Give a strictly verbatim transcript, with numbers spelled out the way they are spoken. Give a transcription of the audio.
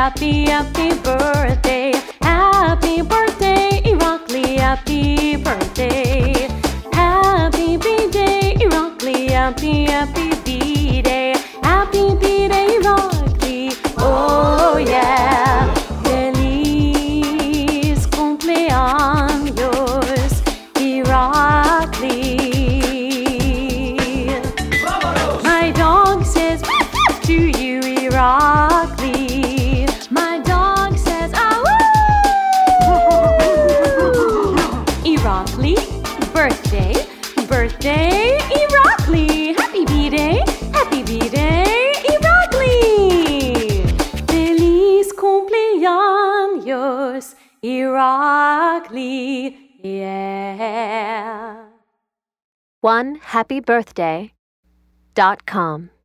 happy, happy birthday. Happy birthday, Irakli, happy birthday. Happy B-Day, Irakli, happy, happy B-Day. Happy B-Day, Irakli, oh yeah. Feliz cumpleaños, Irakli. My dog says to you, Irakli. My dog says, ah Irakli, birthday, birthday, Irakli. Happy B-Day, happy B-Day, Irakli. Feliz cumpleaños, Irakli, yeah. one happy birthday dot com